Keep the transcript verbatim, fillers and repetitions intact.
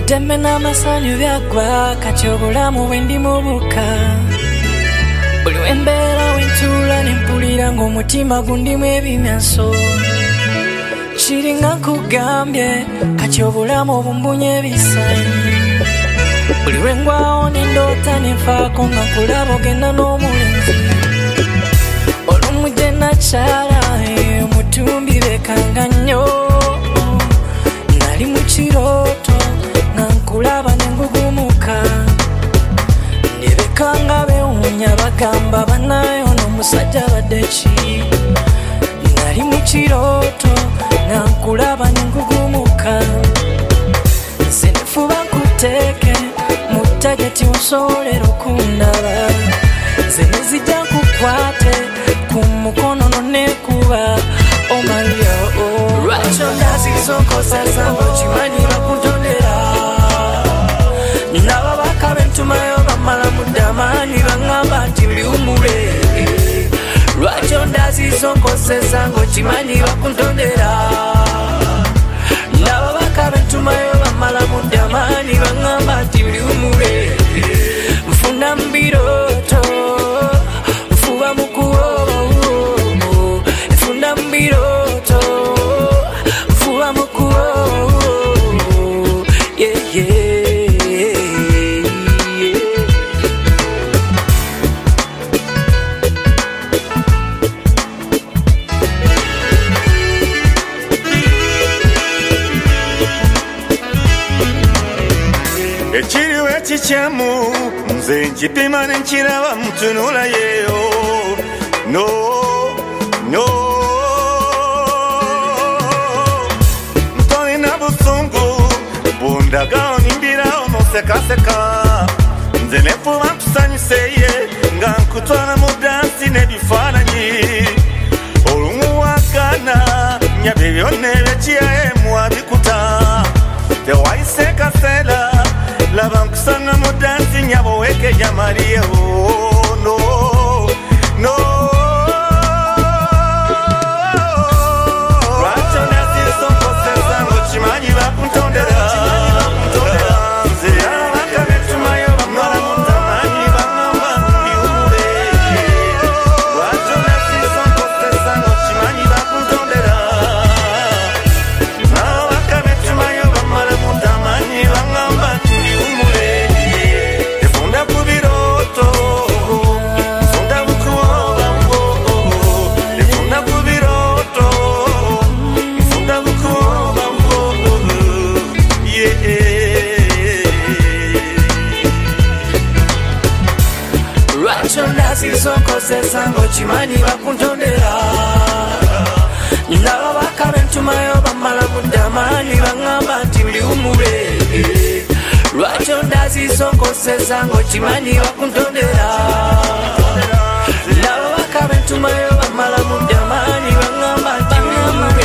Deme na masanyu vyagwa kachobulamu wendi mubuka Buli wembera wentula nempulira ng'omutima gundimu ebimyaso Kiringa nkugambye kachobulamu obumbunye ebisanyi Buli lwengwawo nendoota nenfaako nga nkulaba ogenda n'omulenzi Olumuje nakyala omutumbi bekanga nnyo Nali mu kirooto Nankulaba nengugumuka Nebekanga bewunya bagamba banayo n'omusajja badeki Nali mu kirooto nankulaba nengugumuka Nze nefuba nkuteeke mu tageti osobole okundaba Nze nezijja nkukwate ku mukono nonekuba Oh Maria oh Lwaki ondazizonkozesa okimanyi bakutondera Naba bakabe ntumayo bamala mudamani bangamba nti mbiwumule Lwaki ondazizonkozesa okimanyi bakutondera Naba bakabe ntumayo bamala mudamani bangamba nti mbiwumule Nfuna mbirooto nfuba mukuwoba Nfuna mbirooto nfuba mukuwoba Yeah yeah Ekiriwe kikyemu nze nkipima nenkiraba mutunula yeyo No, no Ntolina busungu bundagawo nimbirawo nosekaseka Nze nefuba nkusanyuseye nga nkutwala mu dansi n'ebifaananyi Olumu wagana nyabe byonna ebyekiyemu abikuta Tewayise kaseera Laba nkusanga mu dansi nyabo weke jamaliye oh no no Lwaki ondazizonkozesa ng'okimanyi bakuntondera Nze abakabe ntumayo bamala mutamanyi bangamba mbiwumule Lwaki ondazizonkozesa ng'okimanyi bakuntondera Abakabe ntumayo bamala mutamanyi bangamba Sizonkozesa ng'okimanyi bakuntondera Naba bakabe ntumayo bamala mudamani bangamba nti mbiwumule Lwaki ondazizonkozesa ng'okimanyi bakuntondera Naba bakabe ntumayo bamala mudamani bangamba nti mbiwumule